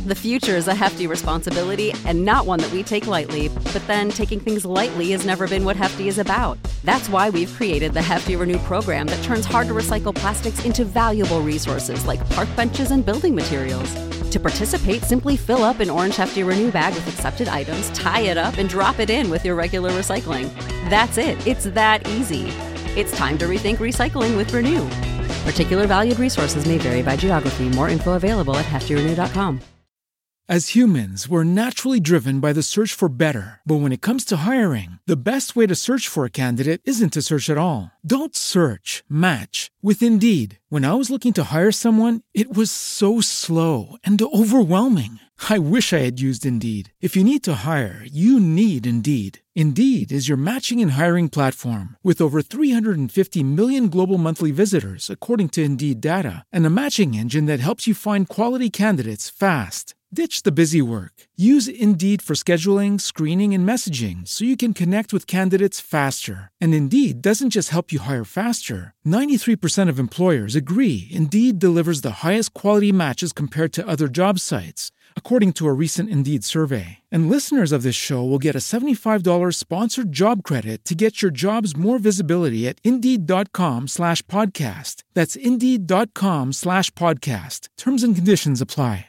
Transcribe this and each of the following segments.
The future is a hefty responsibility and not one that we take lightly, but then taking things lightly has never been what Hefty is about. That's why we've created the Hefty Renew program that turns hard-to-recycle plastics into valuable resources like park benches and building materials. To participate, simply fill up an orange Hefty Renew bag with accepted items, tie it up, and drop it in with your regular recycling. That's it. It's that easy. It's time to rethink recycling with Renew. Particular valued resources may vary by geography. More info available at heftyrenew.com. As humans, we're naturally driven by the search for better. But when it comes to hiring, the best way to search for a candidate isn't to search at all. Don't search, match with Indeed. When I was looking to hire someone, it was so slow and overwhelming. I wish I had used Indeed. If you need to hire, you need Indeed. Indeed is your matching and hiring platform with over 350 million global monthly visitors, according to Indeed data, and a matching engine that helps you find quality candidates fast. Ditch the busy work. Use Indeed for scheduling, screening, and messaging so you can connect with candidates faster. And Indeed doesn't just help you hire faster. 93% of employers agree Indeed delivers the highest quality matches compared to other job sites, according to a recent Indeed survey. And listeners of this show will get a $75 sponsored job credit to get your jobs more visibility at Indeed.com/podcast. That's Indeed.com/podcast. Terms and conditions apply.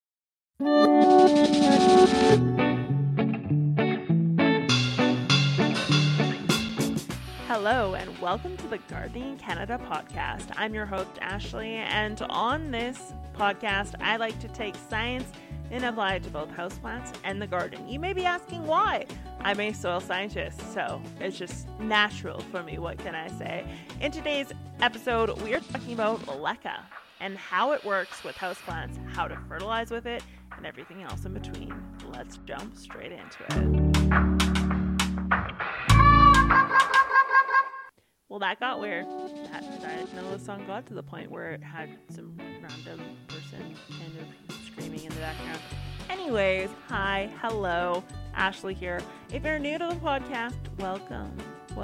Hello and welcome to the Gardening Canada podcast. I'm your host Ashley, and on this podcast I like to take science and apply it to both houseplants and the garden. You may be asking why. I'm a soil scientist, so it's just natural for me. What can I say? In today's episode, we are talking about LECA and how it works with houseplants, how to fertilize with it, and everything else in between. Let's jump straight into it. Well, that got weird. I didn't know the song got to the point where it had some random person kind of screaming in the background. Anyways, hi, hello, Ashley here. If you're new to the podcast, welcome.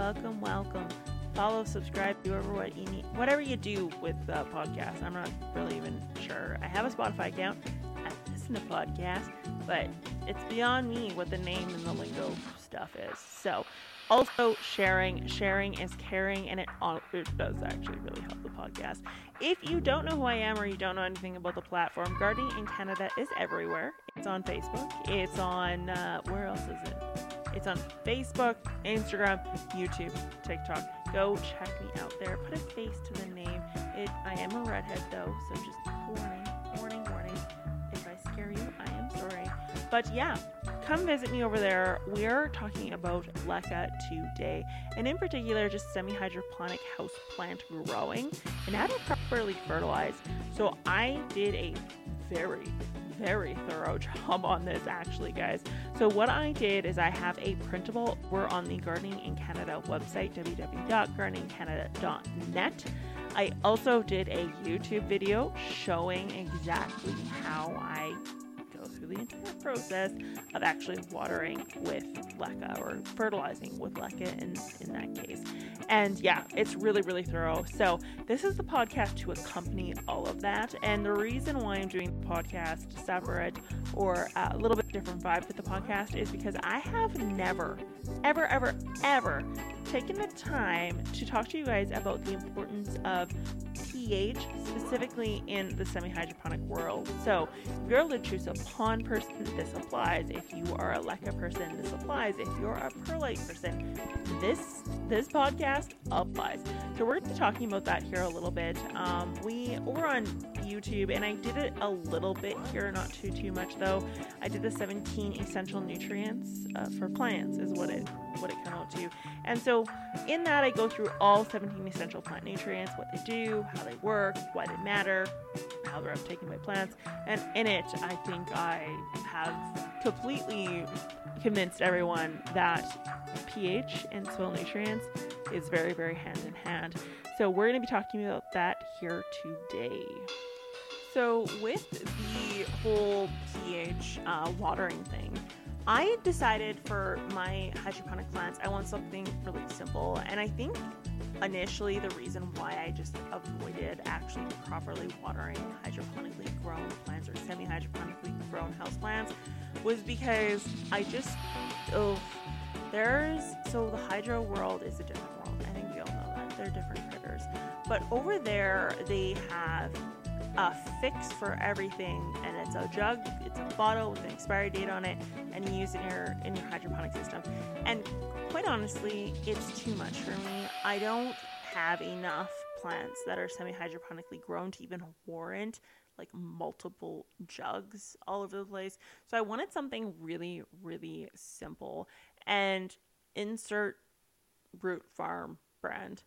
Follow, subscribe, do whatever you do with the podcast. I'm not really even sure. I have a Spotify account. I listen to podcasts, but it's beyond me what the name and the lingo stuff is. So, also sharing is caring, and it does actually really help the podcast. If you don't know who I am or you don't know anything about the platform, Gardening in Canada is everywhere. It's on Facebook. It's on, where else is it? It's on Facebook, Instagram, YouTube, TikTok. Go check me out there. Put a face to the name. I am a redhead though, so just warning. If I scare you, I am sorry. But yeah, come visit me over there. We're talking about LECA today, and in particular, just semi-hydroponic house plant growing and how to properly fertilize. So I did a very thorough job on this, actually, guys. So what I did is I have a printable. We're on the Gardening in Canada website, www.gardeningcanada.net. I also did a YouTube video showing exactly how I go through the entire process of actually watering with LECA, or fertilizing with LECA in that case. And yeah, it's really thorough. So this is the podcast to accompany all of that. And the reason why I'm doing the podcast separate, or a little bit different vibe with the podcast, is because I have never, ever taken the time to talk to you guys about the importance of pH, specifically in the semi-hydroponic world. So if you're a Lechuza pond person, this applies. If you are a LECA person, this applies. If you're a perlite person, this podcast applies. So we're going to be talking about that here a little bit. We're on YouTube, and I did it a little bit here, not too much though. I did the 17 essential nutrients for plants is what it came out to. And so in that, I go through all 17 essential plant nutrients, what they do, how they work, why they matter, how they're uptaken by plants. And in it, I think I have completely convinced everyone that pH and soil nutrients is very hand in hand. So we're going to be talking about that here today. So with the whole pH watering thing, I decided for my hydroponic plants, I want something really simple. And I think initially the reason why I just avoided actually properly watering hydroponically grown plants or semi-hydroponically grown was because so the hydro world is a different world. I think we all know that. They're different critters. But over there, they have a fix for everything, and it's a jug, it's a bottle with an expiry date on it, and you use it in your hydroponic system. And quite honestly, it's too much for me. I don't have enough plants that are semi-hydroponically grown to even warrant like multiple jugs all over the place. So I wanted something really, really simple, and insert Root Farm brand.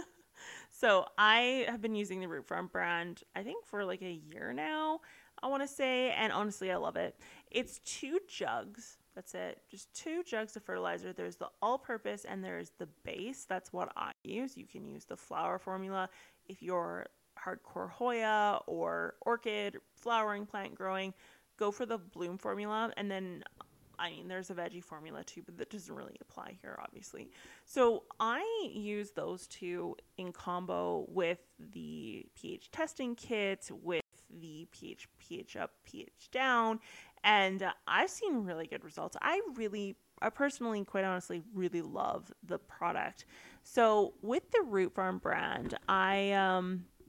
So I have been using the Root Farm brand, I think for like a year now, I want to say, and honestly, I love it. It's 2 jugs. That's it. Just 2 jugs of fertilizer. There's the all-purpose and there's the base. That's what I use. You can use the flower formula if you're hardcore Hoya or orchid, flowering plant growing. Go for the bloom formula, and then there's a veggie formula too, but that doesn't really apply here, obviously. So I use those 2 in combo with the pH testing kit, with the pH up, pH down, and I've seen really good results. I personally, quite honestly, really love the product. So with the Root Farm brand, I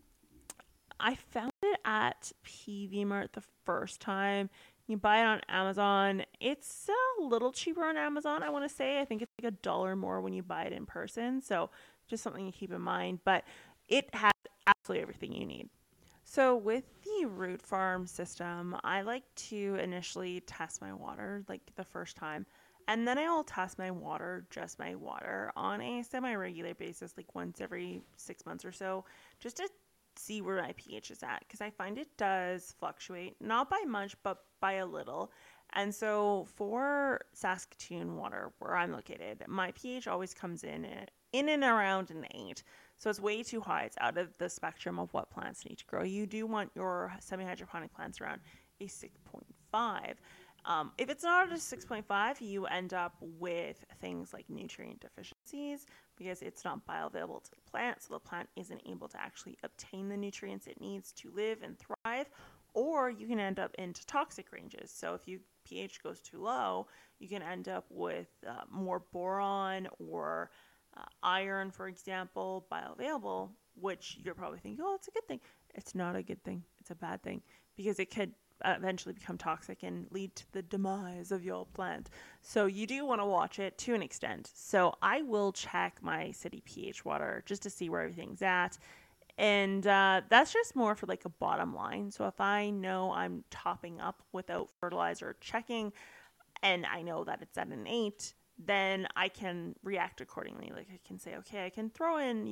found it at PV Mart the first time. You buy it on Amazon. It's a little cheaper on Amazon, I want to say. I think it's like $1 more when you buy it in person. So just something to keep in mind. But it has absolutely everything you need. So with the Root Farm system, I like to initially test my water like the first time. And then I will test my water, just my water, on a semi-regular basis, like once every 6 months or so, just to see where my pH is at, because I find it does fluctuate, not by much, but by a little. And so for Saskatoon water, where I'm located, my pH always comes in and around an 8. So it's way too high. It's out of the spectrum of what plants need to grow. You do want your semi-hydroponic plants around a 6.5. If it's not at a 6.5, you end up with things like nutrient deficiencies because it's not bioavailable to the plant, so the plant isn't able to actually obtain the nutrients it needs to live and thrive, or you can end up into toxic ranges. So if your pH goes too low, you can end up with more boron or iron, for example, bioavailable, which you're probably thinking, oh, it's a good thing. It's not a good thing. It's a bad thing because it could eventually become toxic and lead to the demise of your plant. So you do want to watch it to an extent. So I will check my city pH water just to see where everything's at. And that's just more for like a bottom line. So if I know I'm topping up without fertilizer checking and I know that it's at an 8, then I can react accordingly. Like I can say, okay, I can throw in,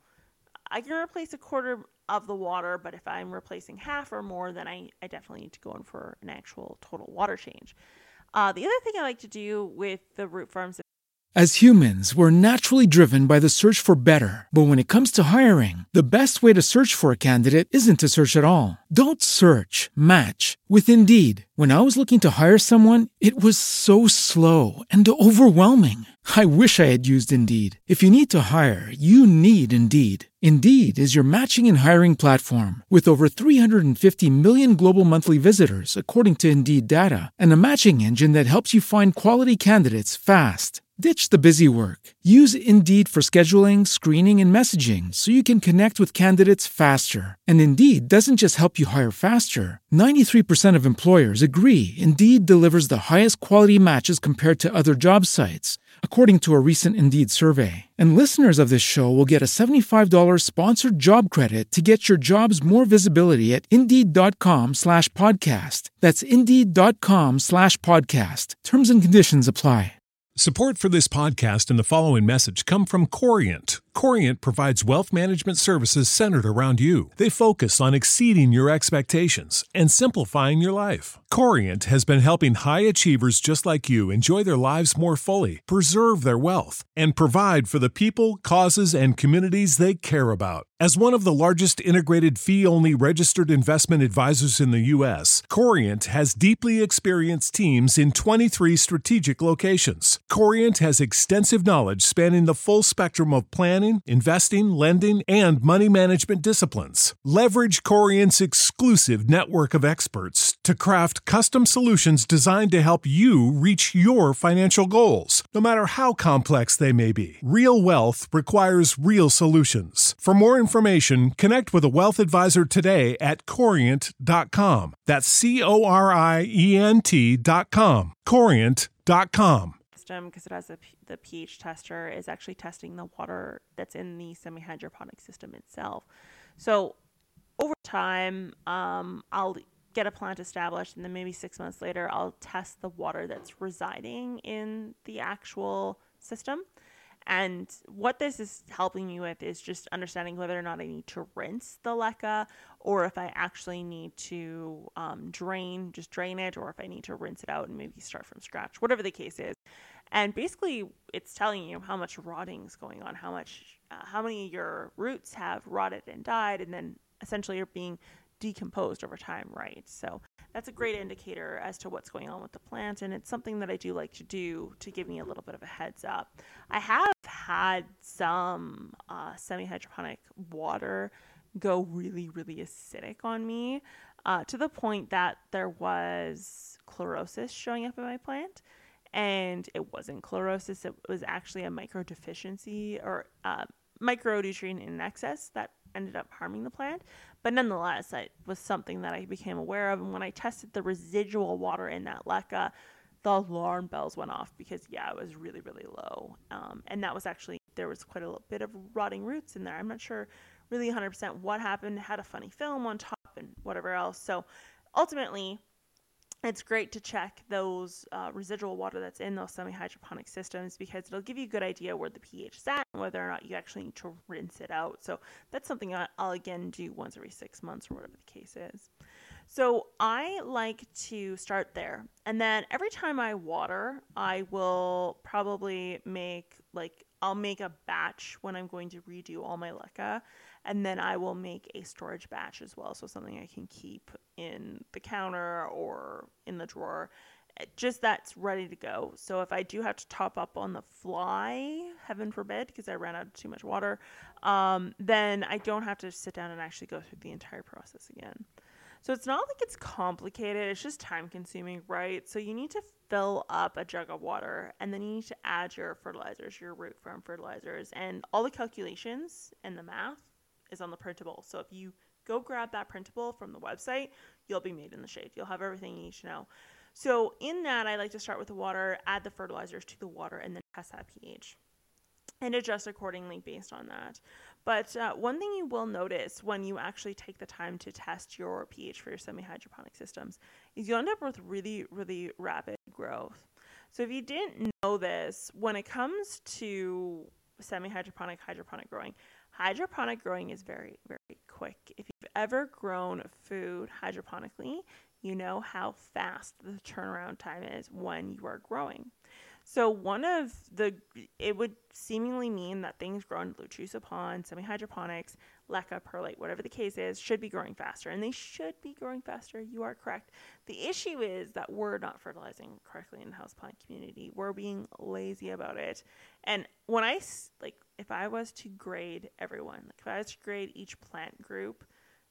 I can replace a quarter of the water, but if I'm replacing half or more, then I definitely need to go in for an actual total water change. The other thing I like to do with the Root Farms. As humans, we're naturally driven by the search for better. But when it comes to hiring, the best way to search for a candidate isn't to search at all. Don't search, match with Indeed. When I was looking to hire someone, it was so slow and overwhelming. I wish I had used Indeed. If you need to hire, you need Indeed. Indeed is your matching and hiring platform with over 350 million global monthly visitors, according to Indeed data, and a matching engine that helps you find quality candidates fast. Ditch the busy work. Use Indeed for scheduling, screening, and messaging so you can connect with candidates faster. And Indeed doesn't just help you hire faster. 93% of employers agree Indeed delivers the highest quality matches compared to other job sites, according to a recent Indeed survey. And listeners of this show will get a $75 sponsored job credit to get your jobs more visibility at Indeed.com/podcast. That's Indeed.com/podcast. Terms and conditions apply. Support for this podcast and the following message come from Corient. Corient provides wealth management services centered around you. They focus on exceeding your expectations and simplifying your life. Corient has been helping high achievers just like you enjoy their lives more fully, preserve their wealth, and provide for the people, causes, and communities they care about. As one of the largest integrated fee-only registered investment advisors in the U.S., Corient has deeply experienced teams in 23 strategic locations. Corient has extensive knowledge spanning the full spectrum of plan planning, investing, lending, and money management disciplines. Leverage Corient's exclusive network of experts to craft custom solutions designed to help you reach your financial goals, no matter how complex they may be. Real wealth requires real solutions. For more information, connect with a wealth advisor today at Corient.com. That's Corient.com. Corient.com. System, because it has the pH tester, is actually testing the water that's in the semi-hydroponic system itself. So over time, I'll get a plant established, and then maybe 6 months later, I'll test the water that's residing in the actual system. And what this is helping me with is just understanding whether or not I need to rinse the LECA, or if I actually need to drain it, or if I need to rinse it out and maybe start from scratch, whatever the case is. And basically, it's telling you how much rotting is going on, how many of your roots have rotted and died, and then essentially are being decomposed over time, right? So that's a great indicator as to what's going on with the plant, and it's something that I do like to do to give me a little bit of a heads up. I have had some semi-hydroponic water go really, really acidic on me, to the point that there was chlorosis showing up in my plant. And it wasn't chlorosis, it was actually a microdeficiency or micronutrient in excess that ended up harming the plant. But nonetheless, it was something that I became aware of. And when I tested the residual water in that LECA, the alarm bells went off, because it was really, really low. And that was actually, there was quite a little bit of rotting roots in there. I'm not sure really 100% what happened. It had a funny film on top and whatever else. So ultimately, it's great to check those residual water that's in those semi-hydroponic systems, because it'll give you a good idea where the pH is at and whether or not you actually need to rinse it out. So that's something I'll again do once every 6 months or whatever the case is. So I like to start there. And then every time I water, I will probably I'll make a batch when I'm going to redo all my LECA. And then I will make a storage batch as well. So something I can keep in the counter or in the drawer, just that's ready to go. So if I do have to top up on the fly, heaven forbid, because I ran out of too much water, then I don't have to sit down and actually go through the entire process again. So it's not like it's complicated. It's just time consuming, right? So you need to fill up a jug of water, and then you need to add your fertilizers, your root farm fertilizers, and all the calculations and the math is on the printable. So if you go grab that printable from the website, you'll be made in the shade. You'll have everything you need to know. So in that, I like to start with the water, add the fertilizers to the water, and then test that pH and adjust accordingly based on that. But one thing you will notice when you actually take the time to test your pH for your semi-hydroponic systems is you end up with really, really rapid growth. So if you didn't know this, when it comes to semi-hydroponic, hydroponic growing is very, very quick. If you've ever grown food hydroponically, you know how fast the turnaround time is when you are growing. So it would seemingly mean that things grown in Luchusa Pond, semi-hydroponics, LECA, perlite, whatever the case is, should be growing faster. And they should be growing faster. You are correct. The issue is that we're not fertilizing correctly in the houseplant community. We're being lazy about it. And when if I was to grade everyone, if I was to grade each plant group,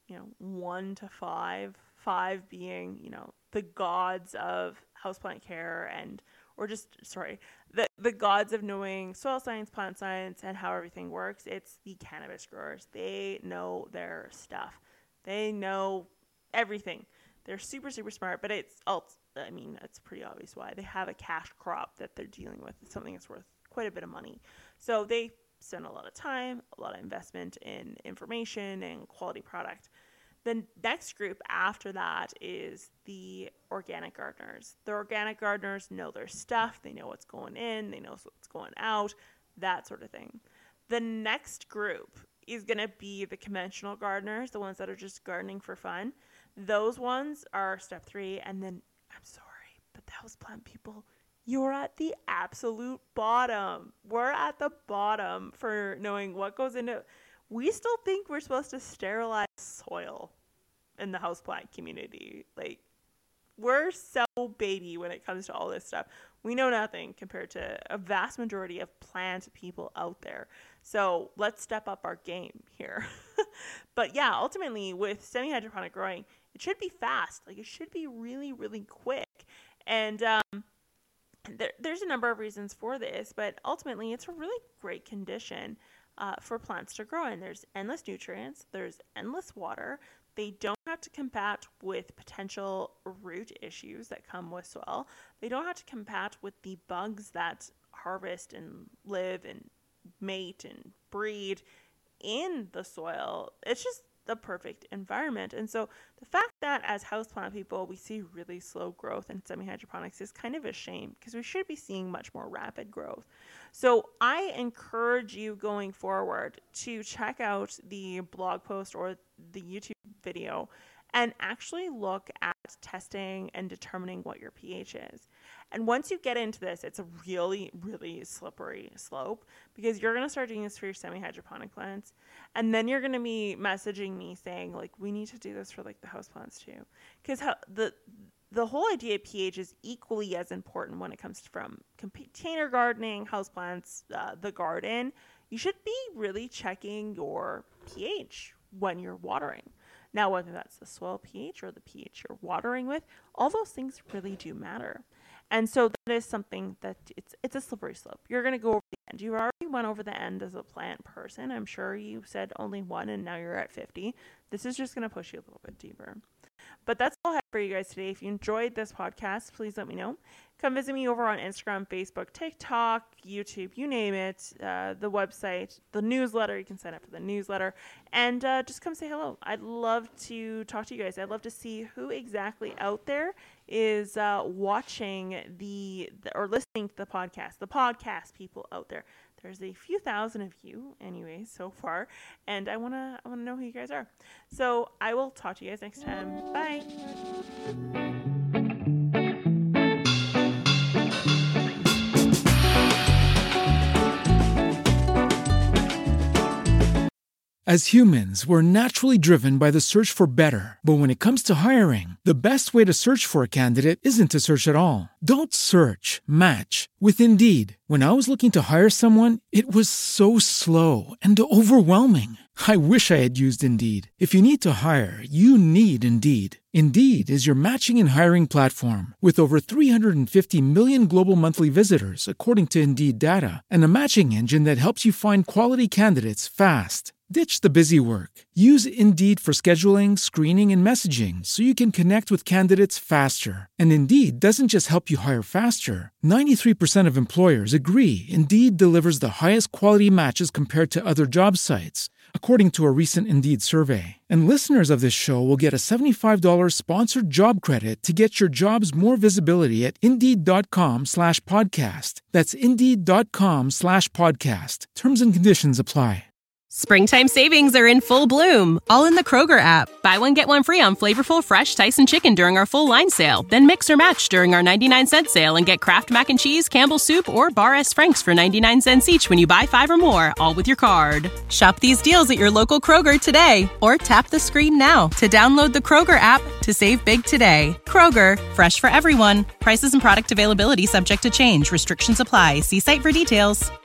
1 to 5, 5 being, the gods of houseplant care the gods of knowing soil science, plant science, and how everything works. It's the cannabis growers. They know their stuff. They know everything. They're super, super smart, but it's pretty obvious why. They have a cash crop that they're dealing with. It's something that's worth quite a bit of money. So they spend a lot of time, a lot of investment in information and quality product. The next group after that is the organic gardeners. The organic gardeners know their stuff. They know what's going in. They know what's going out, that sort of thing. The next group is going to be the conventional gardeners, the ones that are just gardening for fun. Those ones are step 3. And then, I'm sorry, but the houseplant people, you're at the absolute bottom. We're at the bottom for knowing what goes into it. We still think we're supposed to sterilize soil in the houseplant community. We're so baby when it comes to all this stuff. We know nothing compared to a vast majority of plant people out there. So let's step up our game here. But yeah, ultimately with semi-hydroponic growing, it should be fast. Like it should be really, really quick. And there's a number of reasons for this, but ultimately it's a really great condition for plants to grow in. There's endless nutrients. There's endless water. They don't have to combat with potential root issues that come with soil. They don't have to combat with the bugs that harvest and live and mate and breed in the soil. It's just the perfect environment. And so the fact that as houseplant people we see really slow growth in semi-hydroponics is kind of a shame, because we should be seeing much more rapid growth. So I encourage you going forward to check out the blog post or the YouTube video and actually look at testing and determining what your pH is. And once you get into this, it's a really, really slippery slope, because you're going to start doing this for your semi-hydroponic plants. And then you're going to be messaging me saying, like, we need to do this for like the house plants too. Because the whole idea of pH is equally as important when it comes from container gardening, houseplants, the garden. You should be really checking your pH when you're watering. Now, whether that's the soil pH or the pH you're watering with, all those things really do matter. And so that is something that it's a slippery slope. You're going to go over the end. You already went over the end as a plant person. I'm sure you said only 1 and now you're at 50. This is just going to push you a little bit deeper. But that's all I have for you guys today. If you enjoyed this podcast, please let me know. Come visit me over on Instagram, Facebook, TikTok, YouTube, you name it, the website, the newsletter. You can sign up for the newsletter, and just come say hello. I'd love to talk to you guys. I'd love to see who exactly out there is watching or listening to the podcast people out there. There's a few thousand of you anyways so far, and I want to know who you guys are. So I will talk to you guys next time. Bye. As humans, we're naturally driven by the search for better. But when it comes to hiring, the best way to search for a candidate isn't to search at all. Don't search, match with Indeed. When I was looking to hire someone, it was so slow and overwhelming. I wish I had used Indeed. If you need to hire, you need Indeed. Indeed is your matching and hiring platform with over 350 million global monthly visitors, according to Indeed data, and a matching engine that helps you find quality candidates fast. Ditch the busy work. Use Indeed for scheduling, screening, and messaging so you can connect with candidates faster. And Indeed doesn't just help you hire faster. 93% of employers agree Indeed delivers the highest quality matches compared to other job sites, according to a recent Indeed survey. And listeners of this show will get a $75 sponsored job credit to get your jobs more visibility at Indeed.com/podcast. That's Indeed.com/podcast. Terms and conditions apply. Springtime savings are in full bloom, all in the Kroger app. Buy one, get one free on flavorful, fresh Tyson chicken during our full line sale. Then mix or match during our 99-cent sale and get Kraft Mac and Cheese, Campbell's Soup, or Bar S. Frank's for 99 cents each when you buy 5 or more, all with your card. Shop these deals at your local Kroger today, or tap the screen now to download the Kroger app to save big today. Kroger, fresh for everyone. Prices and product availability subject to change. Restrictions apply. See site for details.